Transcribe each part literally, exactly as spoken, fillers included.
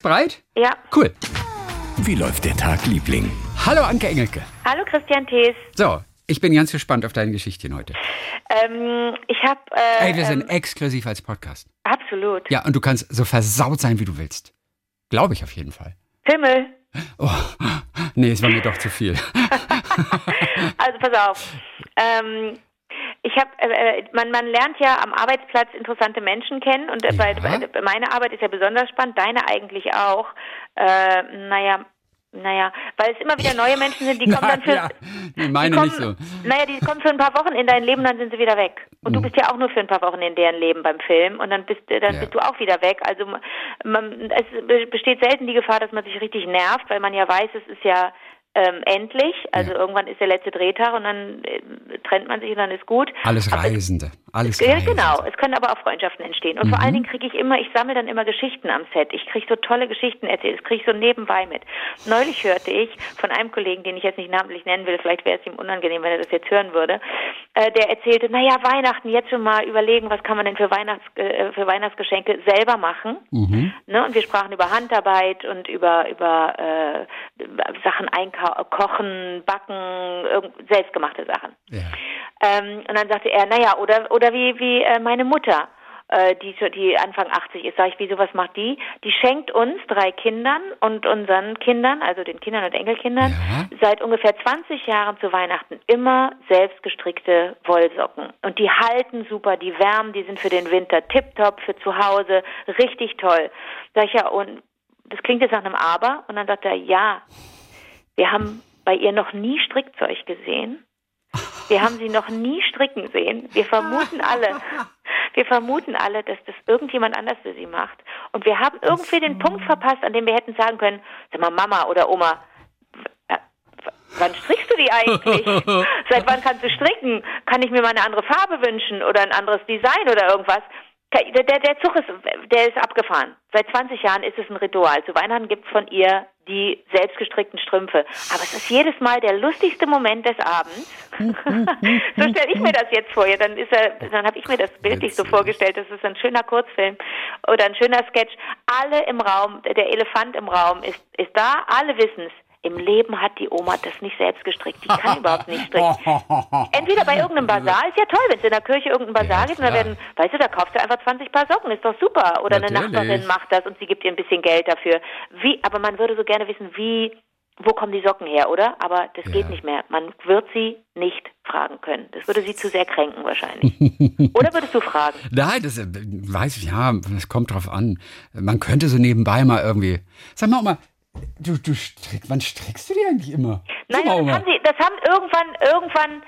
Bereit? Ja. Cool. Wie läuft der Tag, Liebling? Hallo Anke Engelke. Hallo Christian Thees. So, ich bin ganz gespannt auf deine Geschichtchen heute. Ähm, ich habe... Äh, Ey, wir sind ähm, exklusiv als Podcast. Absolut. Ja, und du kannst so versaut sein, wie du willst. Glaube ich auf jeden Fall. Himmel. Oh, nee, es war mir doch zu viel. Also pass auf. Ähm, ich habe, äh, man, man lernt ja am Arbeitsplatz interessante Menschen kennen und äh, Ja. bei, bei, meine Arbeit ist ja besonders spannend, deine eigentlich auch. Äh, naja, naja, weil es immer wieder neue Menschen sind, die kommen dann für... Ja, nee, meine die kommen, nicht so. Naja, die kommen für ein paar Wochen in dein Leben, dann sind sie wieder weg. Und Mhm. du bist ja auch nur für ein paar Wochen in deren Leben beim Film und dann bist, dann Ja. bist du auch wieder weg. Also man, es besteht selten die Gefahr, dass man sich richtig nervt, weil man ja weiß, es ist ja ähm, endlich. Also Ja. irgendwann ist der letzte Drehtag und dann äh, trennt man sich und dann ist gut. Alles Aber Reisende. Alles Ja, Reisende. genau. Es können aber auch Freundschaften entstehen. Und Mhm. vor allen Dingen kriege ich immer, ich sammle dann immer Geschichten am Set. Ich kriege so tolle Geschichten erzählt. Das kriege ich so nebenbei mit. Neulich hörte ich von einem Kollegen, den ich jetzt nicht namentlich nennen will, vielleicht wäre es ihm unangenehm, wenn er das jetzt hören würde, äh, der erzählte, naja, Weihnachten, jetzt schon mal überlegen, was kann man denn für, Weihnachts, äh, für Weihnachtsgeschenke selber machen. Mhm. Ne? Und wir sprachen über Handarbeit und über, über äh, Sachen einkaufen, backen, irgend, selbstgemachte Sachen. Ja. Ähm, und dann sagte er, naja, oder oder wie wie äh, meine Mutter, äh, die die Anfang achtzig ist, sag ich, wieso, was macht die? Die schenkt uns drei Kindern und unseren Kindern, also den Kindern und Enkelkindern, Ja. seit ungefähr zwanzig Jahren zu Weihnachten immer selbstgestrickte Wollsocken. Und die halten super, die wärmen, die sind für den Winter tipptopp, für zu Hause, richtig toll. Sag ich, ja, und das klingt jetzt nach einem Aber. Und dann sagt er, ja, wir haben bei ihr noch nie Strickzeug gesehen. Wir haben sie noch nie stricken sehen. Wir vermuten alle, wir vermuten alle, dass das irgendjemand anders für sie macht. Und wir haben irgendwie den Punkt verpasst, an dem wir hätten sagen können, sag mal, Mama oder Oma, w- w- wann strickst du die eigentlich? Seit wann kannst du stricken? Kann ich mir mal eine andere Farbe wünschen oder ein anderes Design oder irgendwas? Der, der, der Zug ist, der ist abgefahren. Seit zwanzig Jahren ist es ein Ritual. Zu Weihnachten gibt's von ihr die selbstgestrickten Strümpfe. Aber es ist jedes Mal der lustigste Moment des Abends. So stelle ich mir das jetzt vor. Ja, dann ist er, dann habe ich mir das bildlich so vorgestellt. Das ist ein schöner Kurzfilm oder ein schöner Sketch. Alle im Raum, der Elefant im Raum ist, ist da. Alle wissen's. Im Leben hat die Oma das nicht selbst gestrickt. Die kann überhaupt nicht stricken. Entweder bei irgendeinem Basar, ist ja toll, wenn es in der Kirche irgendein Basar Ja, gibt und da klar. werden, weißt du, da kaufst du einfach zwanzig Paar Socken, ist doch super. Oder eine Natürlich. Nachbarin macht das und sie gibt ihr ein bisschen Geld dafür. Wie, aber man würde so gerne wissen, wie, wo kommen die Socken her, oder? Aber das Ja. geht nicht mehr. Man wird sie nicht fragen können. Das würde sie zu sehr kränken wahrscheinlich. Oder würdest du fragen? Nein, das äh, weiß ich, ja, das kommt drauf an. Man könnte so nebenbei mal irgendwie. Sag mal, Oma, du, du strickst, wann strickst du die eigentlich immer? Sag Nein, mal, das Oma. haben sie, das haben irgendwann, irgendwann,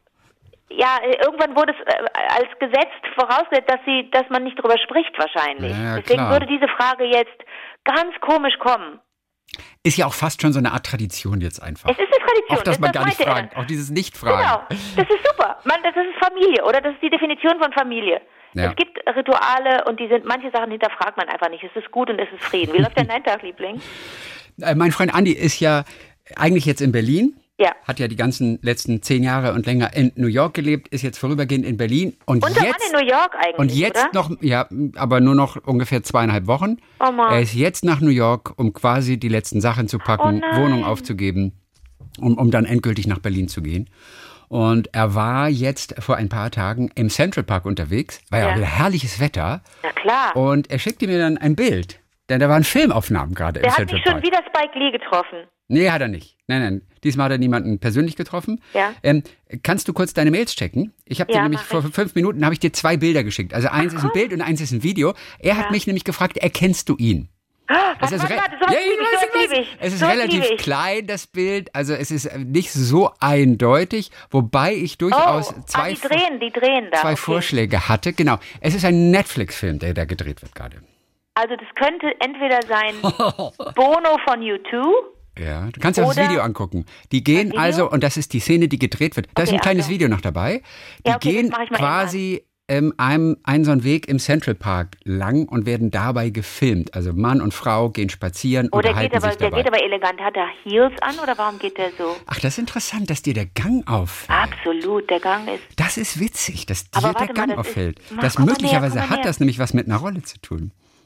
ja, irgendwann wurde es äh, als Gesetz vorausgesetzt, dass sie, dass man nicht drüber spricht wahrscheinlich. Ja, Deswegen klar. würde diese Frage jetzt ganz komisch kommen. Ist ja auch fast schon so eine Art Tradition jetzt einfach. Es ist eine Tradition. Auch, dass das man das gar nicht meinte er. fragt. Auch dieses Nicht-Fragen. Genau, das ist super. Man, das ist Familie, oder? Das ist die Definition von Familie. Ja. Es gibt Rituale und die sind, manche Sachen hinterfragt man einfach nicht. Es ist gut und es ist Frieden. Wie läuft denn dein Tag, Liebling? Äh, Mein Freund Andi ist ja eigentlich jetzt in Berlin. Ja. Hat ja die ganzen letzten zehn Jahre und länger in New York gelebt, ist jetzt vorübergehend in Berlin. Und Unser Mann jetzt, in New York eigentlich, und jetzt oder? noch, ja, aber nur noch ungefähr zweieinhalb Wochen. Oh Mann. Er ist jetzt nach New York, um quasi die letzten Sachen zu packen, Oh nein. Wohnung aufzugeben, um, um dann endgültig nach Berlin zu gehen. Und er war jetzt vor ein paar Tagen im Central Park unterwegs, war ja Ja. auch wieder herrliches Wetter. Na klar. Und er schickte mir dann ein Bild, denn da waren Filmaufnahmen gerade im Der hat Central mich schon Park. wieder Spike Lee getroffen. Nee, hat er nicht. Nein, nein. Diesmal hat er niemanden persönlich getroffen. Ja. Ähm, kannst du kurz deine Mails checken? Ich habe dir Ja, nämlich mach vor ich. fünf Minuten habe ich dir zwei Bilder geschickt. Also eins ist ein Bild und eins ist ein Video. Er hat Ja. mich nämlich gefragt, erkennst du ihn? Was, Es ist, warte, re- warte, sowas Ja, liebe ich, ich weiß, sowas ich weiß. liebe ich. Es ist Sowas relativ liebe ich. klein, das Bild. Also es ist nicht so eindeutig, wobei ich durchaus Oh, zwei, ah, die drehen, die drehen da. zwei okay. Vorschläge hatte. Genau. Es ist ein Netflix-Film, der da gedreht wird gerade. Also das könnte entweder sein Bono von U zwei. Ja, du kannst dir das Oder- Video angucken. Die gehen Video? also, und das ist die Szene, die gedreht wird. Da ist Okay, ein kleines also. Video noch dabei. Die Ja, okay, das gehen mach ich mal quasi ähm, einem, einen so einen Weg im Central Park lang und werden dabei gefilmt. Also Mann und Frau gehen spazieren, Oh, der unterhalten geht aber, sich der dabei. geht aber elegant. Hat er Heels an oder warum geht der so? Ach, das ist interessant, dass dir der Gang auffällt. Absolut, der Gang ist. Das ist witzig, dass dir Aber der warte mal, Gang das ist- auffällt. Mach, Das komm mal näher, möglicherweise komm mal hat näher. das nämlich was mit einer Rolle zu tun.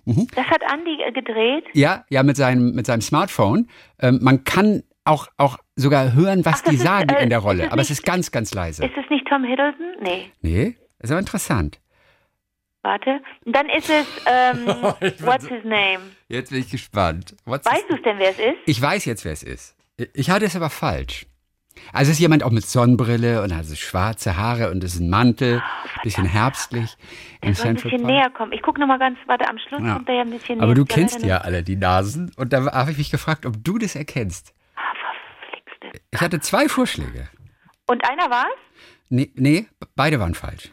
Mhm. Das hat Andi äh, gedreht? Ja, ja, mit seinem, mit seinem Smartphone. Ähm, man kann auch, auch sogar hören, was Ach, die ist, sagen äh, in der Rolle. Aber nicht, es ist ganz, ganz leise. Ist es nicht Tom Hiddleston? Nee. Nee, ist aber interessant. Warte. Dann ist es, ähm, what's his name? Jetzt bin ich gespannt. What's Weißt du es denn, wer es ist? Ich weiß jetzt, wer es ist. Ich hatte es aber falsch. Also es ist jemand auch mit Sonnenbrille und hat so schwarze Haare und es ist ein Mantel, oh, bisschen herbstlich. Der soll ein bisschen näher kommen. Ich gucke nochmal ganz, warte, am Schluss ja. kommt er ja ein bisschen näher. Aber du kennst ja alle die Nasen und da habe ich mich gefragt, ob du das erkennst. Ah, verflixte. Ich hatte zwei Vorschläge. Und einer war's? Nee, nee, beide waren falsch.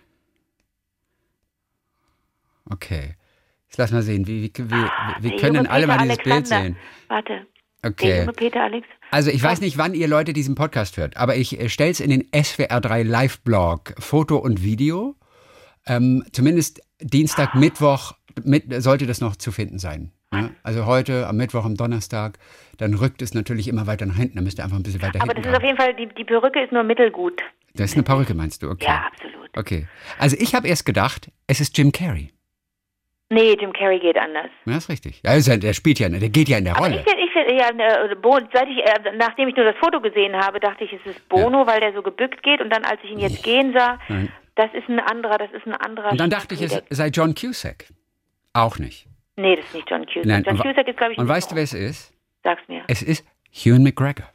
Okay. Jetzt lass mal sehen, wie, wie, wie, wir können alle mal dieses Bild sehen. Warte. Okay. Der junge Peter Alex. Also ich weiß nicht, wann ihr Leute diesen Podcast hört, aber ich äh, stelle es in den S W R drei Live-Blog, Foto und Video. Ähm, zumindest Dienstag, Mittwoch mit, sollte das noch zu finden sein. Ja? Also heute, am Mittwoch, am Donnerstag, dann rückt es natürlich immer weiter nach hinten. Dann müsst ihr einfach ein bisschen weiter aber hinten. Aber das ist auf jeden Fall, die, die Perücke ist nur mittelgut. Das ist eine Perücke, meinst du? Okay. Ja, absolut. Okay. Also ich habe erst gedacht, es ist Jim Carrey. Nee, Jim Carrey geht anders. Ja, ist richtig. Ja, ist ja, der spielt ja, der geht ja in der Aber Rolle. ich, ich, ja, seit ich, nachdem ich nur das Foto gesehen habe, dachte ich, es ist Bono, ja. weil der so gebückt geht. Und dann, als ich ihn jetzt gehen sah, Nein. das ist ein anderer, das ist ein anderer. Und dann dachte ich, es sei John Cusack. Auch nicht. Nee, das ist nicht John Cusack. Nein. John Cusack ist, glaube ich, Und weißt du, wer es ist? Sag's mir. Es ist Ewan McGregor.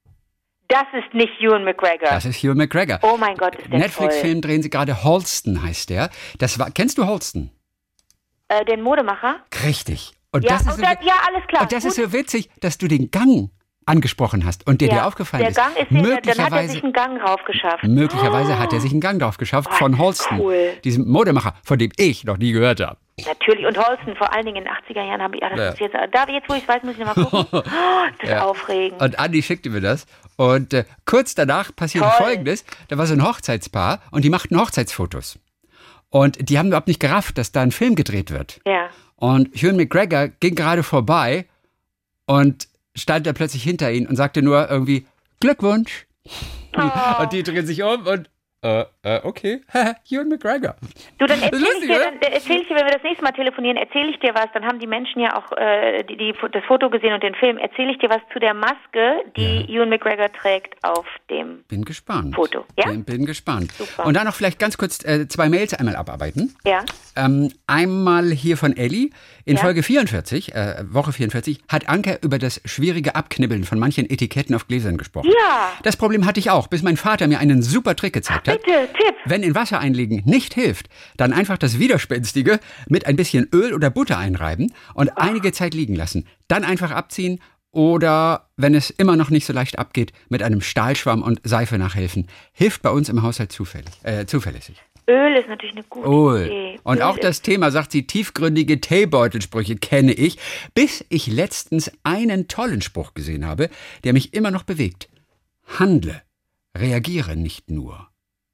Das ist nicht Ewan McGregor. Das ist Ewan McGregor. Oh mein Gott, ist der Netflix-Film drehen sie gerade. Holston heißt der. Das war, kennst du Holston? Äh, den Modemacher? Richtig. Und ja, das ist und so, das, ja, alles klar. Und das Gut. ist so witzig, dass du den Gang angesprochen hast und der ja, dir aufgefallen der ist. Gang ist möglicherweise, dann hat er sich einen Gang drauf geschafft. Möglicherweise oh. hat er sich einen Gang drauf geschafft oh, von Holston, cool. diesem Modemacher, von dem ich noch nie gehört habe. Natürlich, und Holston, vor allen Dingen in den achtziger Jahren habe ich, ah, das ja. ist jetzt, da, jetzt wo ich es weiß, muss ich nochmal gucken. Oh, das ist ja. aufregend. Und Andi schickte mir das und äh, kurz danach passierte Toll. Folgendes, da war so ein Hochzeitspaar und die machten Hochzeitsfotos. Und die haben überhaupt nicht gerafft, dass da ein Film gedreht wird. Ja. Und Ewan McGregor ging gerade vorbei und stand da plötzlich hinter ihnen und sagte nur irgendwie, Glückwunsch. Oh. Und die drehen sich um und, äh, äh okay, Ewan McGregor. Du, dann erzähl lustig, ich dir, dann erzähl ich dir, wenn wir das nächste Mal telefonieren, erzähle ich dir was, dann haben die Menschen ja auch äh, die, die, das Foto gesehen und den Film, erzähle ich dir was zu der Maske, die ja. Ewan McGregor trägt auf dem bin gespannt. Foto. Ja? Bin, bin gespannt. Super. Und dann noch vielleicht ganz kurz äh, zwei Mails einmal abarbeiten. Ja. Ähm, einmal hier von Elli. In ja. Folge vierundvierzig, äh, Woche vierundvierzig, hat Anke über das schwierige Abknibbeln von manchen Etiketten auf Gläsern gesprochen. Ja. Das Problem hatte ich auch, bis mein Vater mir einen super Trick gezeigt hat. Bitte, Tipp. Wenn in Wasser einlegen nicht hilft, dann einfach das Widerspenstige mit ein bisschen Öl oder Butter einreiben und oh. einige Zeit liegen lassen. Dann einfach abziehen oder, wenn es immer noch nicht so leicht abgeht, mit einem Stahlschwamm und Seife nachhelfen. Hilft bei uns im Haushalt zufällig, äh, zuverlässig. Öl ist natürlich eine gute Öl. Idee. Und Öl auch das Thema, sagt sie, tiefgründige Teebeutelsprüche kenne ich, bis ich letztens einen tollen Spruch gesehen habe, der mich immer noch bewegt. Handle, reagiere nicht nur.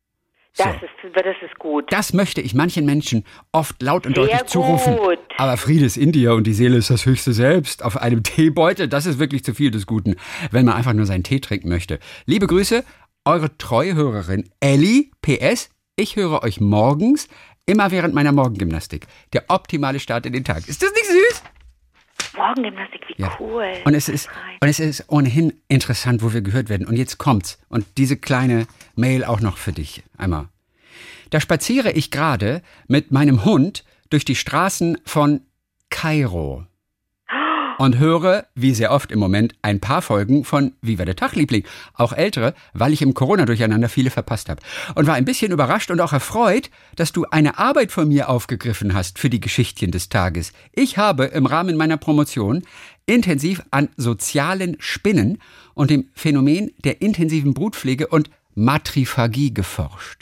So. Das, ist, das ist gut. Das möchte ich manchen Menschen oft laut und Sehr deutlich zurufen. gut. Aber Friede ist in dir und die Seele ist das höchste Selbst. Auf einem Teebeutel, das ist wirklich zu viel des Guten, wenn man einfach nur seinen Tee trinken möchte. Liebe Grüße, eure treue Hörerin Elli, P S, ich höre euch morgens, immer während meiner Morgengymnastik. Der optimale Start in den Tag. Ist das nicht süß? Morgengymnastik, wie ja. cool. Und es ist, und es ist ohnehin interessant, wo wir gehört werden. Und jetzt kommt's. Und diese kleine Mail auch noch für dich. Einmal. Da spaziere ich gerade mit meinem Hund durch die Straßen von Kairo. Und höre, wie sehr oft im Moment, ein paar Folgen von Wie war der Tag, Liebling? Auch ältere, weil ich im Corona-Durcheinander viele verpasst habe. Und war ein bisschen überrascht und auch erfreut, dass du eine Arbeit von mir aufgegriffen hast für die Geschichtchen des Tages. Ich habe im Rahmen meiner Promotion intensiv an sozialen Spinnen und dem Phänomen der intensiven Brutpflege und Matriphagie geforscht.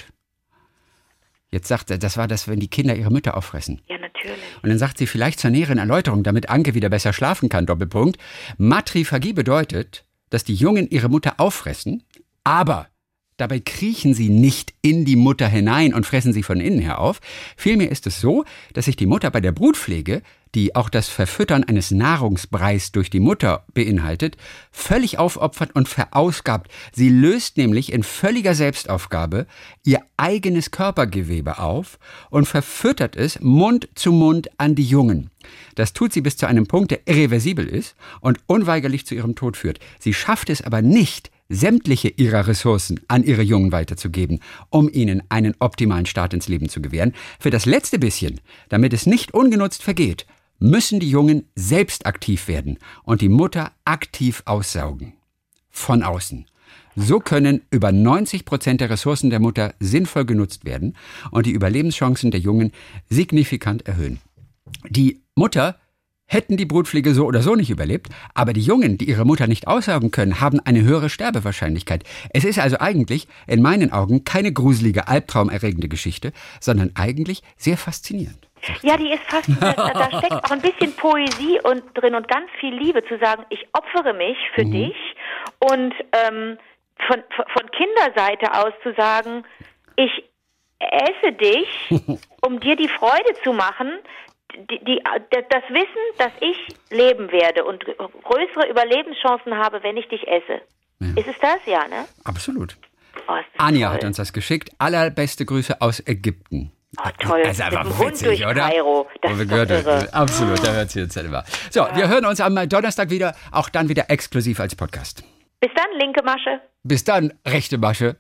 Jetzt sagt er, das war das, wenn die Kinder ihre Mütter auffressen. Ja, natürlich. Und dann sagt sie, vielleicht zur näheren Erläuterung, damit Anke wieder besser schlafen kann, Doppelpunkt. Matriphagie bedeutet, dass die Jungen ihre Mutter auffressen, aber Dabei kriechen sie nicht in die Mutter hinein und fressen sie von innen her auf. Vielmehr ist es so, dass sich die Mutter bei der Brutpflege, die auch das Verfüttern eines Nahrungsbreis durch die Mutter beinhaltet, völlig aufopfert und verausgabt. Sie löst nämlich in völliger Selbstaufgabe ihr eigenes Körpergewebe auf und verfüttert es Mund zu Mund an die Jungen. Das tut sie bis zu einem Punkt, der irreversibel ist und unweigerlich zu ihrem Tod führt. Sie schafft es aber nicht, sämtliche ihrer Ressourcen an ihre Jungen weiterzugeben, um ihnen einen optimalen Start ins Leben zu gewähren. Für das letzte bisschen, damit es nicht ungenutzt vergeht, müssen die Jungen selbst aktiv werden und die Mutter aktiv aussaugen. Von außen. So können über neunzig Prozent der Ressourcen der Mutter sinnvoll genutzt werden und die Überlebenschancen der Jungen signifikant erhöhen. Die Mutter hätten die Brutpflege so oder so nicht überlebt, aber die Jungen, die ihre Mutter nicht aussaugen können, haben eine höhere Sterbewahrscheinlichkeit. Es ist also eigentlich, in meinen Augen, keine gruselige, albtraumerregende Geschichte, sondern eigentlich sehr faszinierend. Ja, die ist fast, da, da steckt auch ein bisschen Poesie und, drin und ganz viel Liebe zu sagen, ich opfere mich für mhm. dich und ähm, von, von, von Kinderseite aus zu sagen, ich esse dich, um dir die Freude zu machen, Die, die, das Wissen, dass ich leben werde und größere Überlebenschancen habe, wenn ich dich esse. Ja. Ist es das? Ja, ne? Absolut. Oh, Anja toll. hat uns das geschickt. Allerbeste Grüße aus Ägypten. Oh, toll. Also einfach mit dem witzig, Hund durch oder? Kairo. Das oh, ist doch irre. Absolut, da hört sie jetzt selber. So, ja. Wir hören uns am Donnerstag wieder, auch dann wieder exklusiv als Podcast. Bis dann, linke Masche. Bis dann, rechte Masche.